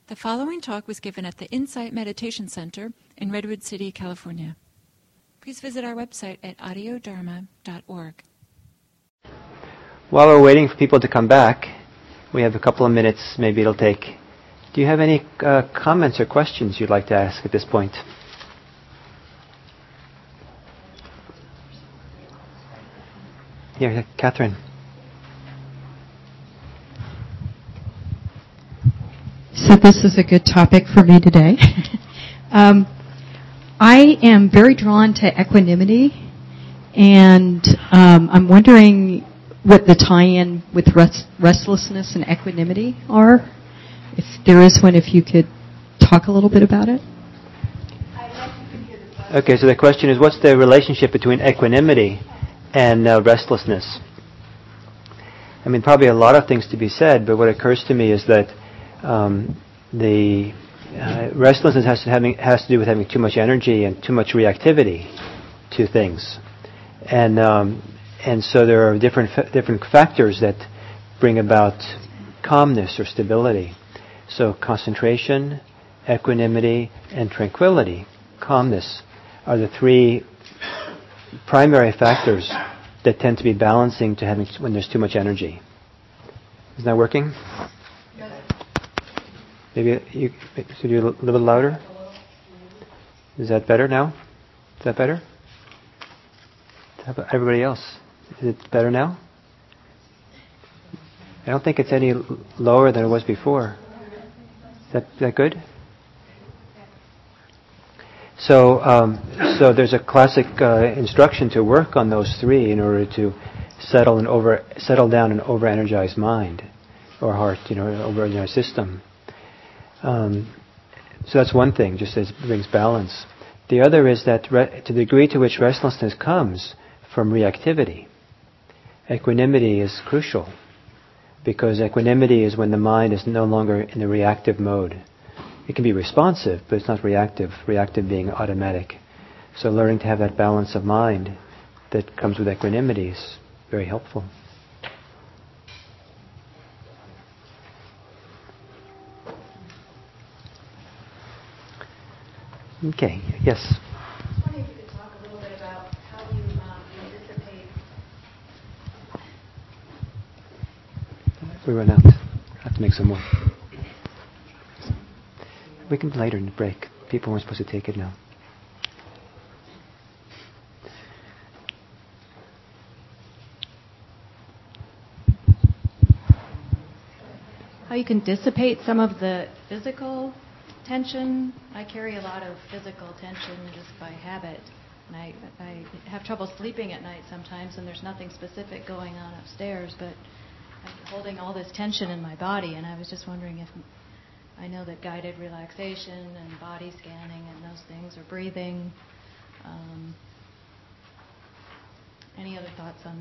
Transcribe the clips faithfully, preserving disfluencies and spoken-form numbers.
The following talk was given at the Insight Meditation Center in Redwood City, California. Please visit our website at audio dharma dot org. While we're waiting for people to come back, we have a couple of minutes, maybe it'll take. Do you have any uh, comments or questions you'd like to ask at this point? Here, Catherine. So this is a good topic for me today. um, I am very drawn to equanimity, and um, I'm wondering what the tie-in with rest- restlessness and equanimity are. If there is one, if you could talk a little bit about it. Okay, so the question is, what's the relationship between equanimity and uh, restlessness? I mean, probably a lot of things to be said, but what occurs to me is that um, the uh, restlessness has to, having, has to do with having too much energy and too much reactivity to things. And um, and so there are different fa- different factors that bring about calmness or stability. So concentration, equanimity, and tranquility, calmness, are the three primary factors that tend to be balancing to having when there's too much energy. Is that working? Yes. Maybe you should you a little bit louder. Is that better now? Is that better? How about everybody else? Is it better now? I don't think it's any l- lower than it was before. Is that, is that good? So, um, so there's a classic uh, instruction to work on those three in order to settle and over settle down an over-energized mind or heart, you know, over-energized system. Um, so that's one thing, just as it brings balance. The other is that re- to the degree to which restlessness comes from reactivity, equanimity is crucial, because equanimity is when the mind is no longer in the reactive mode. It can be responsive, but it's not reactive, reactive being automatic. So learning to have that balance of mind that comes with equanimity is very helpful. Okay, yes? I was wondering if you could talk a little bit about how you um, anticipate... We run out. I have to make some more. We can later in the break. People weren't supposed to take it now. How you can dissipate some of the physical tension. I carry a lot of physical tension just by habit. And I, I have trouble sleeping at night sometimes, and there's nothing specific going on upstairs, but I'm holding all this tension in my body, and I was just wondering if... I know that guided relaxation and body scanning and those things, or breathing. Um, any other thoughts on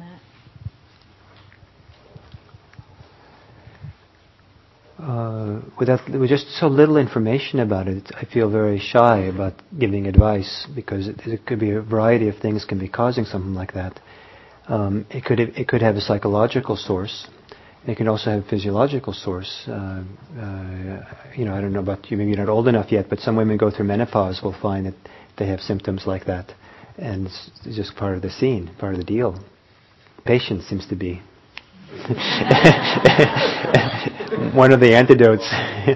that? Uh, without, with just so little information about it, I feel very shy about giving advice, because it, it could be a variety of things can be causing something like that. Um, it could it could have a psychological source. It can also have a physiological source. Uh, uh, you know, I don't know about you, maybe you're not old enough yet, but some women go through menopause will find that they have symptoms like that. And it's, it's just part of the scene, part of the deal. Patience seems to be one of the antidotes.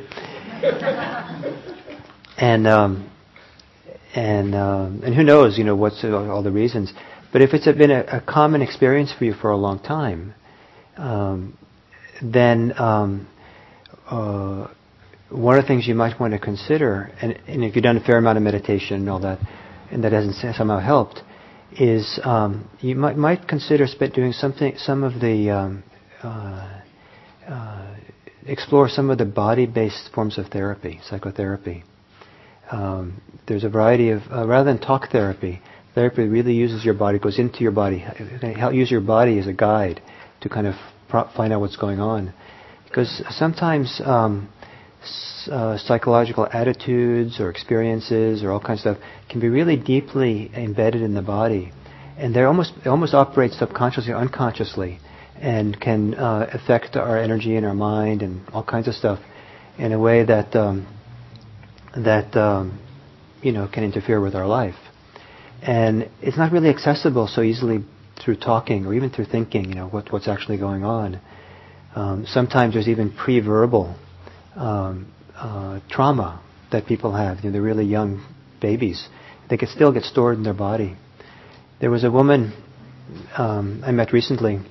and um, and um, and who knows, you know, what's all the reasons. But if it's been a, a common experience for you for a long time, um, then um, uh, one of the things you might want to consider, and, and if you've done a fair amount of meditation and all that, and that hasn't somehow helped, is um, you might might consider doing something, some of the um, uh, uh, explore some of the body-based forms of therapy, psychotherapy. Um, there's a variety of uh, rather than talk therapy. Therapy really uses your body, goes into your body, use your body as a guide to kind of find out what's going on, because sometimes um, s- uh, psychological attitudes or experiences or all kinds of stuff can be really deeply embedded in the body, and they almost they almost operate subconsciously or unconsciously, and can uh, affect our energy and our mind and all kinds of stuff. in a way that um, that um, you know can interfere with our life, and it's not really accessible so easily through talking or even through thinking. You know what what's actually going on. Um, sometimes there's even pre-verbal um, uh, trauma that people have. You know, they're really young babies. They can still get stored in their body. There was a woman um, I met recently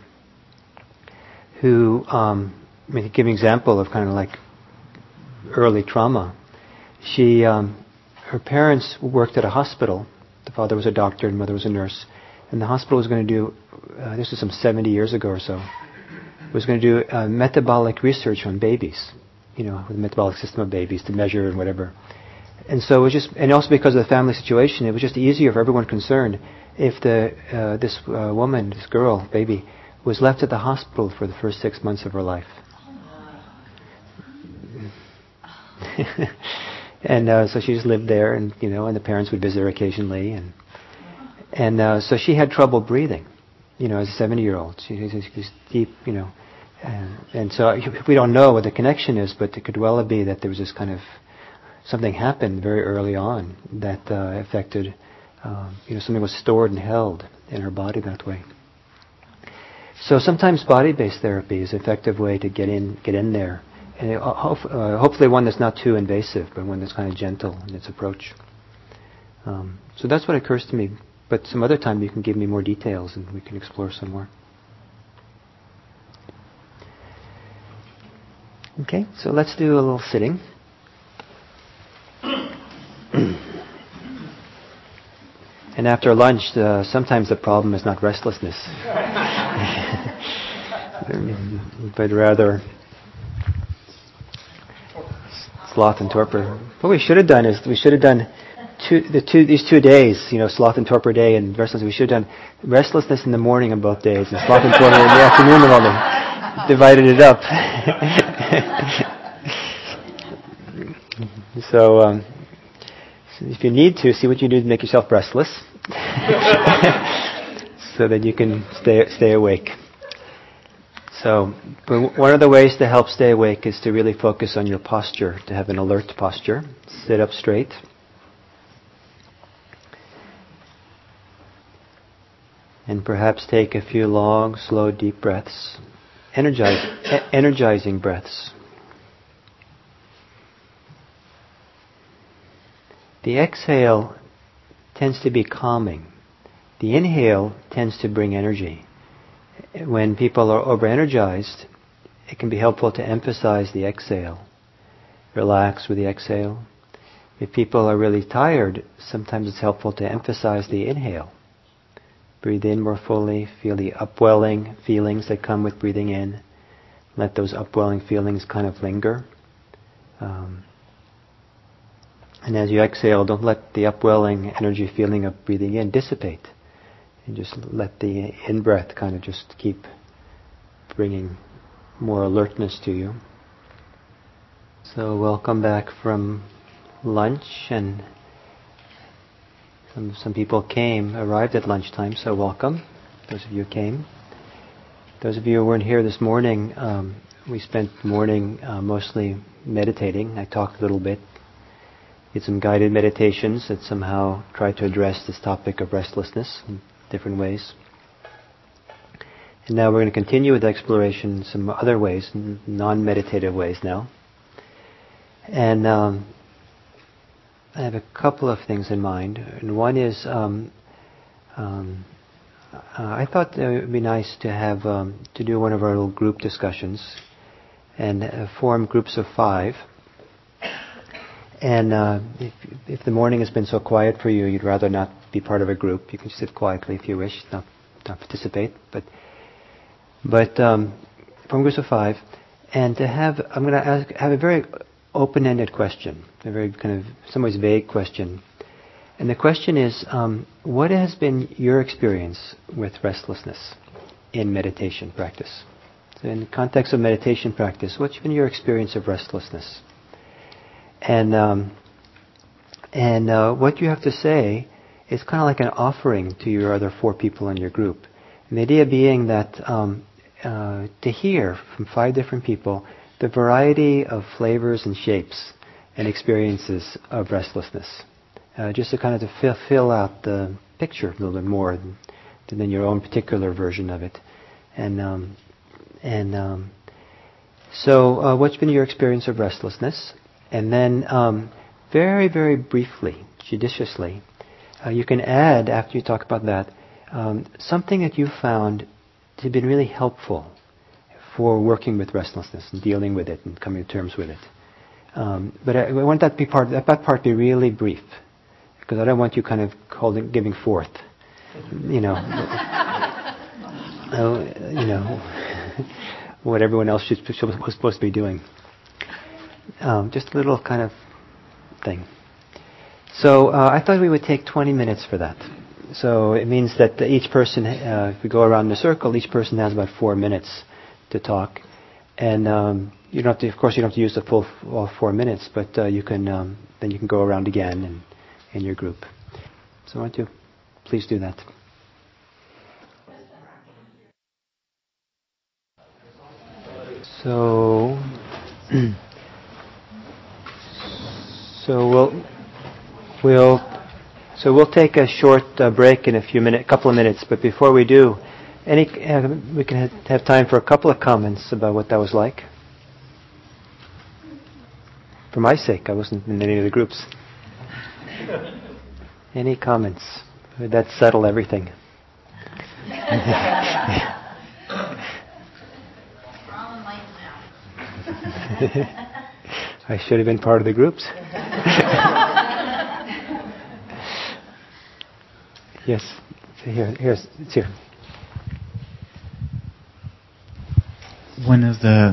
who, um, I mean, to give an example of kind of like early trauma. She, um, her parents worked at a hospital. The father was a doctor and the mother was a nurse. And the hospital was going to do, uh, this was some seventy years ago or so, was going to do uh, metabolic research on babies, you know, the metabolic system of babies to measure and whatever. And so it was just, and also because of the family situation, it was just easier for everyone concerned if the uh, this uh, woman, this girl, baby, was left at the hospital for the first six months of her life. And uh, so she just lived there, and you know, and the parents would visit her occasionally, and and uh, so she had trouble breathing, you know, as a seventy-year-old. She was deep, you know, and, and so we don't know what the connection is, but it could well be that there was this kind of something happened very early on that uh, affected, um, you know, something was stored and held in her body that way. So sometimes body-based therapy is an effective way to get in, get in there. And it, uh, uh, hopefully one that's not too invasive, but one that's kind of gentle in its approach. Um, so that's what occurs to me. But some other time you can give me more details and we can explore some more. Okay, so let's do a little sitting. And after lunch, uh, sometimes the problem is not restlessness, but rather sloth and torpor. What we should have done is we should have done two, the two these two days, you know, sloth and torpor day and restlessness. We should have done restlessness in the morning on both days and sloth and torpor in the afternoon of all them. Divided it up. so, um, so if you need to, see what you do to make yourself restless, so that you can stay stay awake. So, one of the ways to help stay awake is to really focus on your posture, to have an alert posture. Sit up straight. And perhaps take a few long, slow, deep breaths. Energize, e- energizing breaths. The exhale tends to be calming. The inhale tends to bring energy. When people are over-energized, it can be helpful to emphasize the exhale. Relax with the exhale. If people are really tired, sometimes it's helpful to emphasize the inhale. Breathe in more fully. Feel the upwelling feelings that come with breathing in. Let those upwelling feelings kind of linger. Um, and as you exhale, don't let the upwelling energy feeling of breathing in dissipate. And just let the in-breath kind of just keep bringing more alertness to you. So welcome back from lunch, and some some people came, arrived at lunchtime, so welcome. Those of you who came. Those of you who weren't here this morning, um, we spent the morning uh, mostly meditating. I talked a little bit. Did some guided meditations that somehow tried to address this topic of restlessness in different ways. And now we're going to continue with exploration in some other ways, non-meditative ways now. And um, I have a couple of things in mind. And one is, um, um, uh, I thought it would be nice to have um, to do one of our little group discussions and uh, form groups of five. And uh, if, if the morning has been so quiet for you, you'd rather not be part of a group, you can sit quietly if you wish, not, not participate. But but um, form groups of five, and to have, I'm going to ask, have a very open-ended question, a very kind of, in some ways, vague question. And the question is, um, what has been your experience with restlessness in meditation practice? So in the context of meditation practice, what's been your experience of restlessness? And um, and uh, what you have to say is kind of like an offering to your other four people in your group. And the idea being that um, uh, to hear from five different people the variety of flavors and shapes and experiences of restlessness, uh, just to kind of to fill, fill out the picture a little bit more than, than your own particular version of it. And um, and um, so, uh, what's been your experience of restlessness? And then, um, very, very briefly, judiciously, uh, you can add, after you talk about that, um, something that you found to have been really helpful for working with restlessness and dealing with it and coming to terms with it. Um, but I, I want that be part that, that part be really brief, because I don't want you kind of holding, giving forth, you know, uh, you know, what everyone else should, should, was supposed to be doing. Um, just a little kind of thing. So uh, I thought we would take twenty minutes for that. So it means that each person, uh, if we go around in a circle, each person has about four minutes to talk. And um, you don't have to, of course, you don't have to use the full all four minutes, but uh, you can um, then you can go around again in, in your group. So why don't you please do that? So, so we'll we'll so we'll take a short uh, break in a few minutes, couple of minutes. But before we do, any uh, we can ha- have time for a couple of comments about what that was like. For my sake, I wasn't in any of the groups. Any comments? Would that settle everything? I should have been part of the groups. Yes, here, here's, it's here. One of the,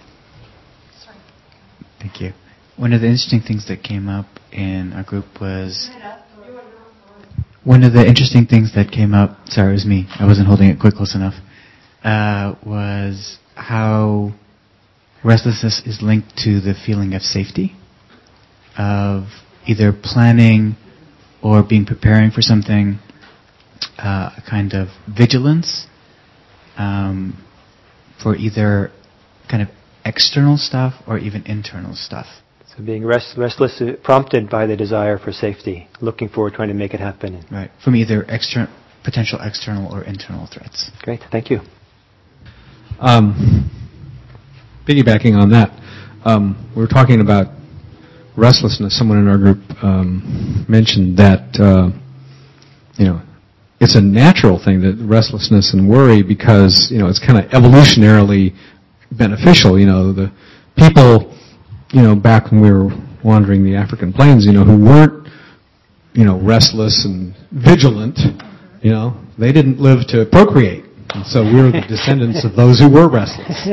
thank you. One of the interesting things that came up in our group was, one of the interesting things that came up, sorry, it was me, I wasn't holding it quite close enough, uh, was how restlessness is linked to the feeling of safety, of either planning or being preparing for something, uh, a kind of vigilance um, for either kind of external stuff or even internal stuff. So being rest, restless, uh, prompted by the desire for safety, looking forward, trying to make it happen. Right, from either external, potential external or internal threats. Great, thank you. Um, piggybacking on that, um, we were talking about restlessness. Someone in our group um, mentioned that, uh, you know, it's a natural thing, that restlessness and worry, because, you know, it's kind of evolutionarily beneficial. You know, the people, you know, back when we were wandering the African plains, you know, who weren't, you know, restless and vigilant, you know, they didn't live to procreate. And so we're the descendants of those who were restless.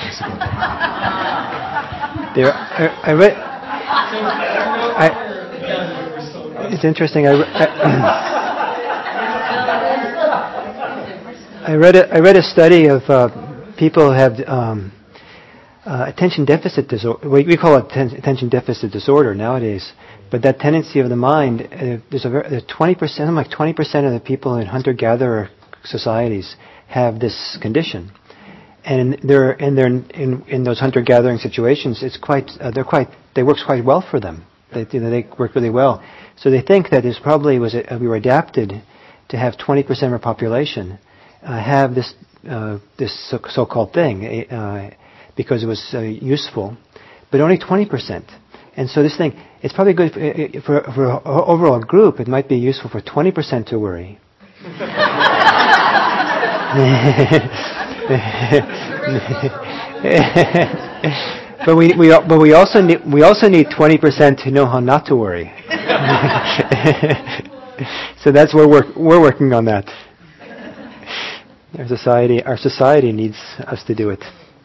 There, I, I read. I, it's interesting. I, I, I read a, I read a study of uh, people who have um, uh, attention deficit disorder. We, we call it ten, attention deficit disorder nowadays. But that tendency of the mind, uh, there's a twenty percent, like twenty percent of the people in hunter-gatherer societies have this condition, and they're and they're in, in those hunter-gathering situations. It's quite uh, they're quite they works quite well for them. They you know, they work really well. So they think that this probably was a, we were adapted to have twenty percent of our population uh, have this uh, this so, so-called thing uh, because it was uh, useful, but only twenty percent. And so this thing, it's probably good for, for, for an overall group. It might be useful for twenty percent to worry. but we, we but we also need we also need twenty percent to know how not to worry. So that's where we're we're working on that. Our society our society needs us to do it.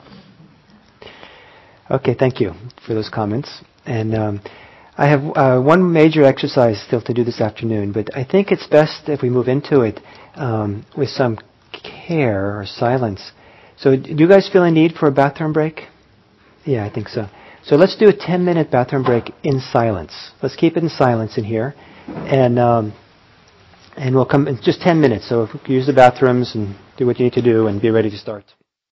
Okay, thank you for those comments. And um, I have uh, one major exercise still to do this afternoon, but I think it's best if we move into it um, with some care or silence. So do you guys feel a need for a bathroom break? Yeah, I think so. So let's do a ten-minute bathroom break in silence. Let's keep it in silence in here. And um, and we'll come in just ten minutes. So if you use the bathrooms and do what you need to do and be ready to start.